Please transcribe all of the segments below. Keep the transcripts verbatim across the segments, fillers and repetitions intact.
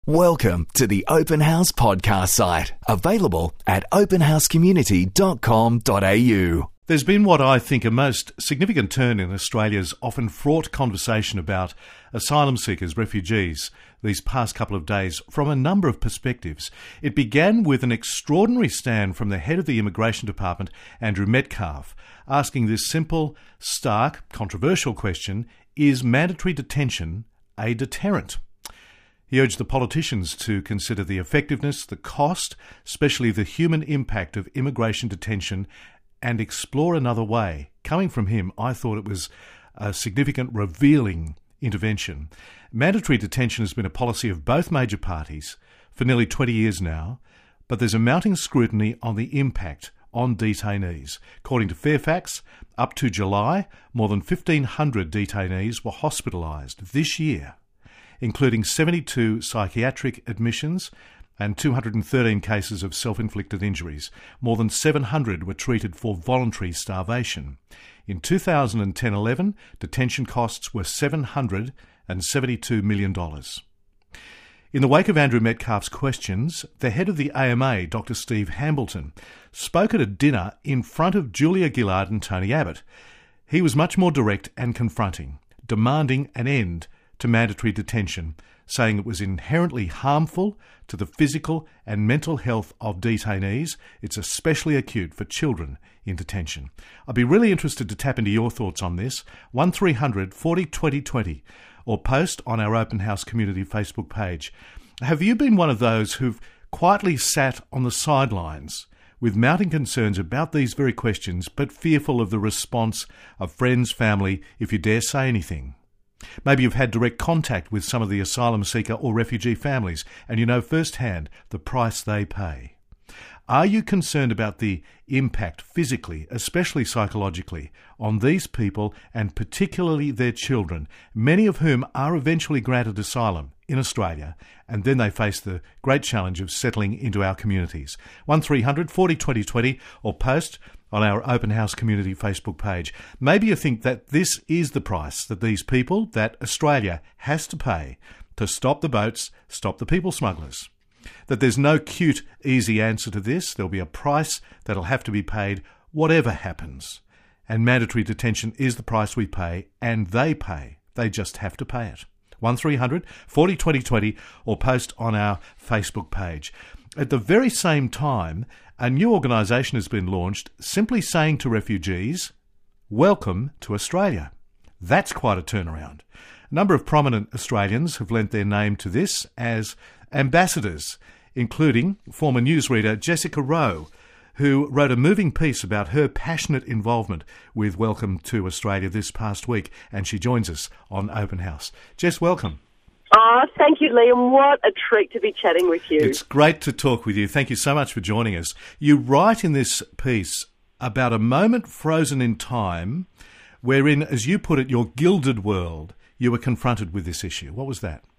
Welcome to the Open House podcast site, available at open house community dot com dot a u. There's been what I think a most significant turn in Australia's often fraught conversation about asylum seekers, refugees, these past couple of days from a number of perspectives. It began with an extraordinary stand from the head of the Immigration Department, Andrew Metcalfe, asking this simple, stark, controversial question: is mandatory detention a deterrent? He urged the politicians to consider the effectiveness, the cost, especially the human impact of immigration detention, and explore another way. Coming from him, I thought it was a significant, revealing intervention. Mandatory detention has been a policy of both major parties for nearly twenty years now, but there's a mounting scrutiny on the impact on detainees. According to Fairfax, up to July, more than fifteen hundred detainees were hospitalised this year, including seventy-two psychiatric admissions and two hundred thirteen cases of self-inflicted injuries. More than seven hundred were treated for voluntary starvation. In two thousand ten eleven, detention costs were seven hundred seventy-two million dollars. In the wake of Andrew Metcalfe's questions, the head of the A M A, Doctor Steve Hambleton, spoke at a dinner in front of Julia Gillard and Tony Abbott. He was much more direct and confronting, demanding an end to mandatory detention, saying it was inherently harmful to the physical and mental health of detainees. It's especially acute for children in detention. I'd be really interested to tap into your thoughts on this. one three hundred forty twenty twenty, or post on our Open House Community Facebook page. Have you been one of those who've quietly sat on the sidelines with mounting concerns about these very questions, but fearful of the response of friends, family, if you dare say anything? Maybe you've had direct contact with some of the asylum seeker or refugee families, and you know firsthand the price they pay. Are you concerned about the impact physically, especially psychologically, on these people and particularly their children, many of whom are eventually granted asylum in Australia, and then they face the great challenge of settling into our communities? one three hundred forty twenty twenty, or post on our Open House Community Facebook page. Maybe you think that this is the price that these people, that Australia has to pay to stop the boats, stop the people smugglers. That there's no cute, easy answer to this. There'll be a price that'll have to be paid whatever happens. And mandatory detention is the price we pay, and they pay. They just have to pay it. one three hundred forty twenty twenty, or post on our Facebook page. At the very same time, a new organisation has been launched simply saying to refugees, welcome to Australia. That's quite a turnaround. A number of prominent Australians have lent their name to this as ambassadors, including former newsreader Jessica Rowe, who wrote a moving piece about her passionate involvement with Welcome to Australia this past week, and she joins us on Open House. Jess, welcome. Oh, thank you, Liam. What a treat to be chatting with you. It's great to talk with you. Thank you so much for joining us. You write in this piece about a moment frozen in time wherein, as you put it, your gilded world, you were confronted with this issue. What was that?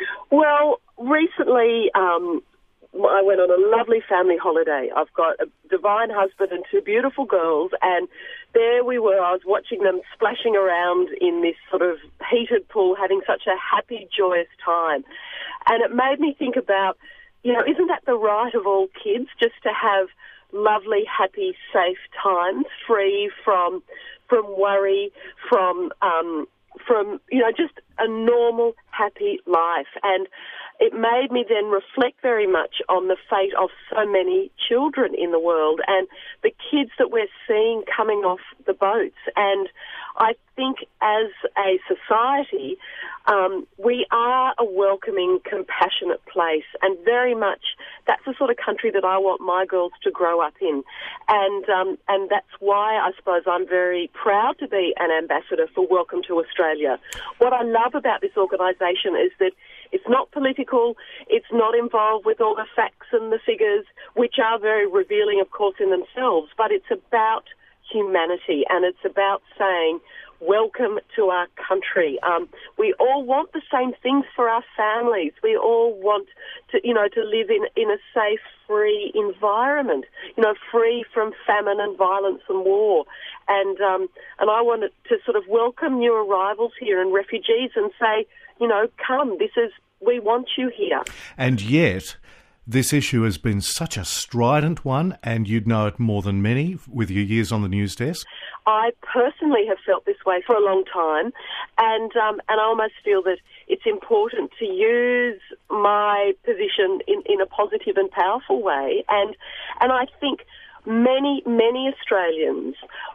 Well, recently um, I went on a lovely family holiday. I've got a divine husband and two beautiful girls, and there we were. I was watching them splashing around in this sort of heated pool, having such a happy, joyous time. And it made me think about, you know, isn't that the right of all kids, just to have lovely, happy, safe times, free from from worry, from um, from you know, just a normal, happy life. And it made me then reflect very much on the fate of so many children in the world and the kids that we're seeing coming off the boats. And I think as a society, um, we are a welcoming, compassionate place, and very much that's the sort of country that I want my girls to grow up in. And um, and that's why I suppose I'm very proud to be an ambassador for Welcome to Australia. What I love about this organisation is that it's not political, it's not involved with all the facts and the figures, which are very revealing, of course, in themselves, but it's about humanity, and it's about saying, welcome to our country. Um, we all want the same things for our families. We all want to, you know, to live in, in a safe, free environment, you know, free from famine and violence and war. And um, and I wanted to sort of welcome new arrivals here and refugees and say, you know, come, this is we want you here. And yet, this issue has been such a strident one, and you'd know it more than many with your years on the news desk. I personally have felt this way for a long time, and um, and I almost feel that it's important to use my position in, in a positive and powerful way. And and I think many, many Australians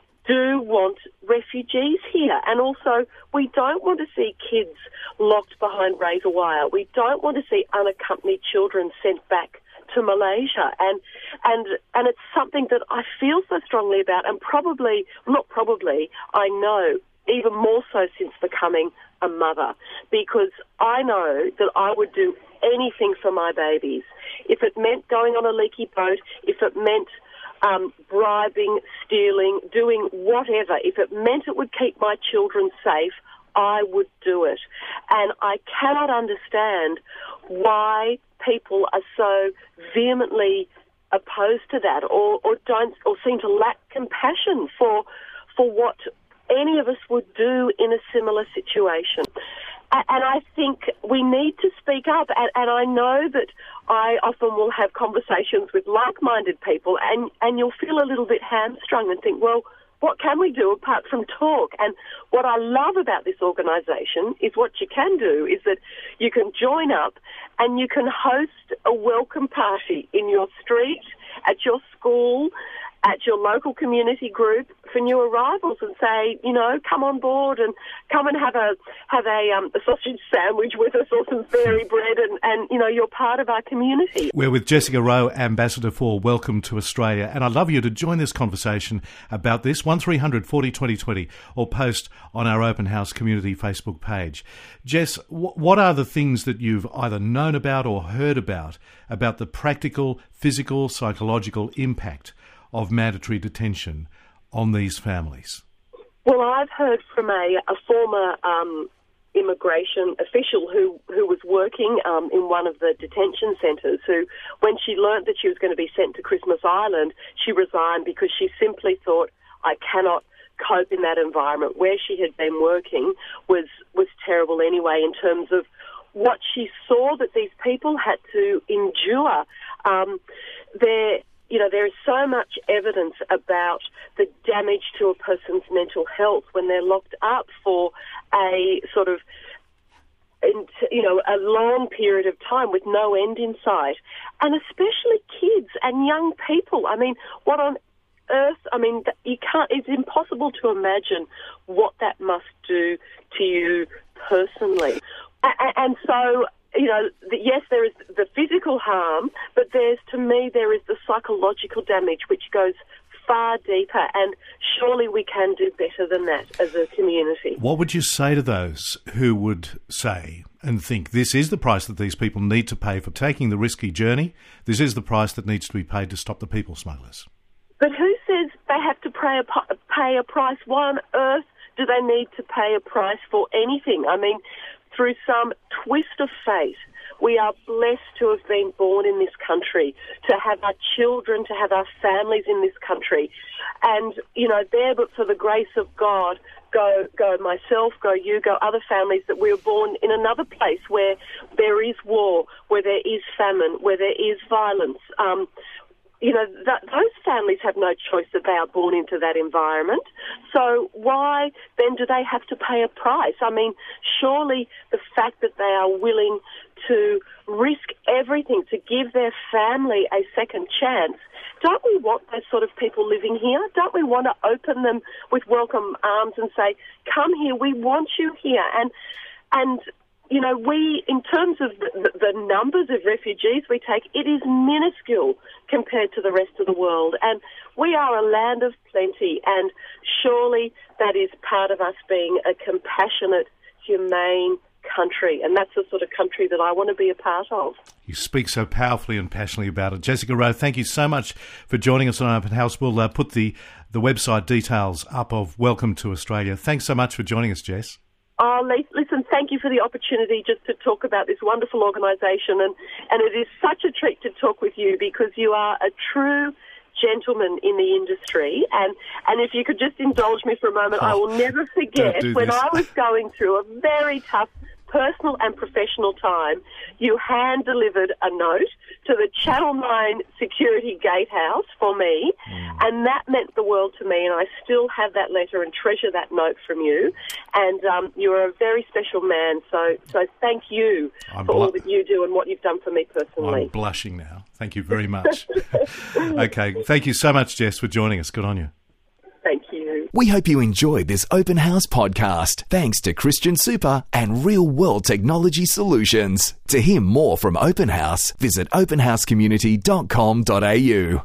do want refugees here. And also, we don't want to see kids locked behind razor wire. We don't want to see unaccompanied children sent back to Malaysia. And and and it's something that I feel so strongly about, and probably, not probably, I know, even more so since becoming a mother, because I know that I would do anything for my babies. If it meant going on a leaky boat, if it meant um, bribing, stealing, doing whatever, if it meant it would keep my children safe, I would do it. And I cannot understand why people are so vehemently opposed to that, or, or don't, or seem to lack compassion for for what any of us would do in a similar situation. And I think we need to speak up, and, and I know that I often will have conversations with like-minded people, and, and you'll feel a little bit hamstrung and think, well, what can we do apart from talk? And what I love about this organisation is what you can do is that you can join up and you can host a welcome party in your street, at your school, at your local community group for new arrivals, and say, you know, come on board and come and have a have a, um, a sausage sandwich with us, or some fairy bread, and, and, you know, you're part of our community. We're with Jessica Rowe, Ambassador for Welcome to Australia, and I'd love you to join this conversation about this, one three hundred forty twenty twenty, or post on our Open House Community Facebook page. Jess, w- what are the things that you've either known about or heard about, about the practical, physical, psychological impact of mandatory detention on these families? Well, I've heard from a, a former um, immigration official who, who was working um, in one of the detention centres, who, when she learnt that she was going to be sent to Christmas Island, she resigned because she simply thought, I cannot cope in that environment. Where she had been working was, was terrible anyway, in terms of what she saw that these people had to endure. Um, they're You know, there is so much evidence about the damage to a person's mental health when they're locked up for a sort of, you know, a long period of time with no end in sight. And especially kids and young people. I mean, what on earth, I mean, you can't, it's impossible to imagine what that must do to you personally. And so, you know, yes, there is the physical harm, but there's, to me, there is the psychological damage, which goes far deeper, and surely we can do better than that as a community. What would you say to those who would say and think this is the price that these people need to pay for taking the risky journey? This is the price that needs to be paid to stop the people smugglers. But who says they have to pay a, pay a price? Why on earth do they need to pay a price for anything? I mean, through some twist of fate, we are blessed to have been born in this country, to have our children, to have our families in this country. And, you know, there, but for the grace of God, go go myself, go you, go other families, that we were born in another place where there is war, where there is famine, where there is violence. Um, You know, that, those families have no choice that they are born into that environment. So why then do they have to pay a price? I mean, surely the fact that they are willing to risk everything to give their family a second chance, don't we want those sort of people living here? Don't we want to open them with welcome arms and say, come here, we want you here? And, and, you know, we, in terms of the, the numbers of refugees we take, it is minuscule compared to the rest of the world. And we are a land of plenty, and surely that is part of us being a compassionate, humane country. And that's the sort of country that I want to be a part of. You speak so powerfully and passionately about it. Jessica Rowe, thank you so much for joining us on Open House. We'll uh, put the, the website details up of Welcome to Australia. Thanks so much for joining us, Jess. Oh, listen, thank you for the opportunity just to talk about this wonderful organisation, and, and it is such a treat to talk with you, because you are a true gentleman in the industry, and, and if you could just indulge me for a moment, oh, I will never forget when I was going through a very tough personal and professional time, you hand-delivered a note to the Channel nine security gatehouse for me, mm. and that meant the world to me, and I still have that letter and treasure that note from you. And um, you're a very special man, so so thank you I'm for blu- all that you do and what you've done for me personally. I'm blushing now. Thank you very much. Okay, thank you so much, Jess, for joining us. Good on you. Thank you. We hope you enjoyed this Open House podcast, thanks to Christian Super and Real World Technology Solutions. To hear more from Open House, visit open house community dot com dot a u.